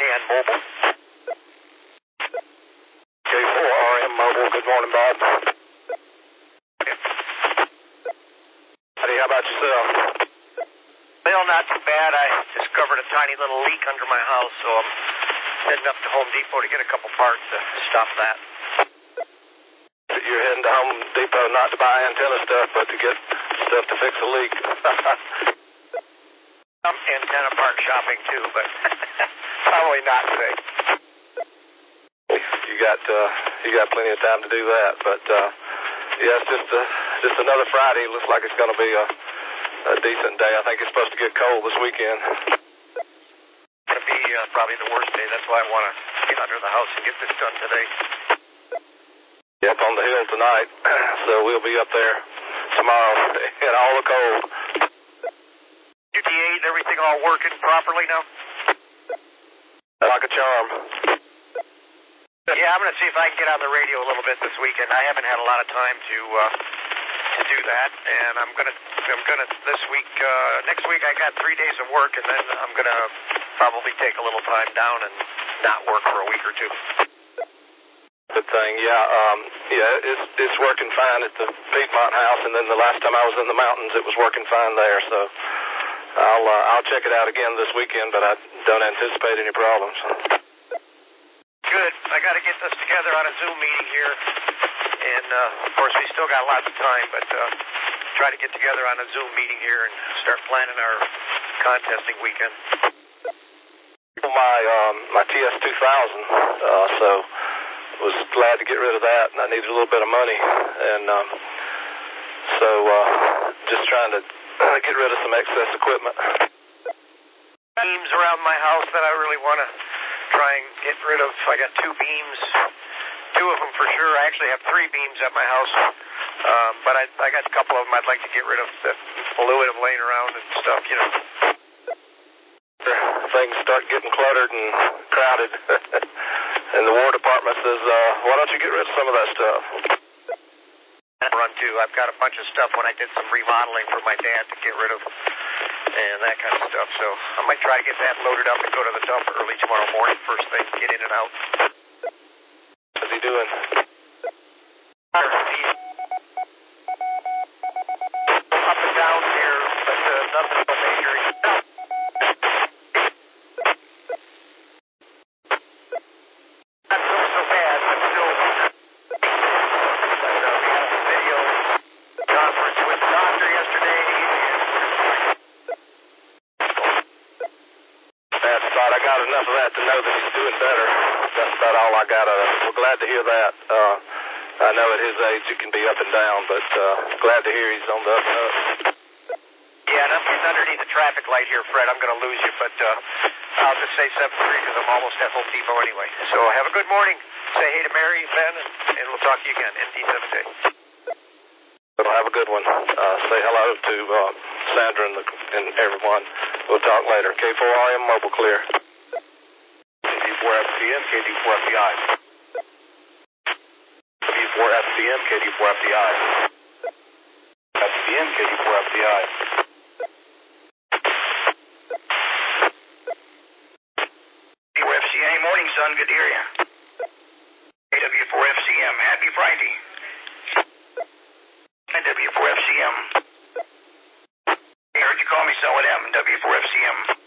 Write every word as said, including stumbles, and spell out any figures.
and Mobile. K four R M Mobile, good morning, Bob. Okay. Howdy, how about yourself? Well, not too bad. I discovered a tiny little leak under my house, so I'm heading up to Home Depot to get a couple parts to stop that. You're heading to Home Depot not to buy antenna stuff, but to get stuff to fix a leak. I'm antenna park shopping too, but probably not today. You got uh, you got plenty of time to do that, but uh, yeah, it's just a, just another Friday. Looks like it's going to be a, a decent day. I think it's supposed to get cold this weekend. It's going to be uh, probably the worst day. That's why I want to get under the house and get this done today. Up on the hill tonight, so we'll be up there tomorrow in all the cold. U T A and everything all working properly now? Like a charm. Yeah, I'm going to see if I can get on the radio a little bit this weekend. I haven't had a lot of time to uh, to do that, and I'm going to I'm going to this week uh, next week I got three days of work, and then I'm going to probably take a little time down and not work for a week or two. Good thing, yeah, um, yeah, it's it's working fine at the Piedmont house, and then the last time I was in the mountains, it was working fine there. So I'll uh, I'll check it out again this weekend, but I don't anticipate any problems. Good. I got to get this together on a Zoom meeting here, and uh, of course we still got lots of time, but uh, try to get together on a Zoom meeting here and start planning our contesting weekend. My um, my T S two thousand, uh, so. Was glad to get rid of that, and I needed a little bit of money, and um, so uh, just trying to uh, get rid of some excess equipment. Beams around my house that I really want to try and get rid of. I got two beams, two of them for sure. I actually have three beams at my house, um, but I, I got a couple of them I'd like to get rid of that fluid of laying around and stuff, you know. Things start getting cluttered and crowded. And the War Department says, uh, why don't you get rid of some of that stuff? Run too. I've got a bunch of stuff when I did some remodeling for my dad to get rid of and that kind of stuff. So I might try to get that loaded up and go to the dump early tomorrow morning, first thing, get in and out. What's he doing? He's up and down here, but uh, nothing so major. Enough of that to know that he's doing better. That's about all I got of it. We're glad to hear that. Uh, I know at his age it can be up and down, but uh, glad to hear he's on the up and up. Yeah, and I'm getting underneath the traffic light here, Fred. I'm going to lose you, but uh, I'll just say seven three because I'm almost at Home Depot anyway. So have a good morning. Say hey to Mary and Ben, and, and we'll talk to you again. N D seven J. Well, have a good one. Uh, say hello to uh, Sandra and, the, and everyone. We'll talk later. K four R M Mobile clear. K D four F C M, K D four F D I. K D four F C M, K D four F D I. F C M, K D four F D I. K D four F C M, morning, son. Good to hear you. A W four F C M, happy Friday. W four F C M. I heard you call me, so what happened? W four F C M.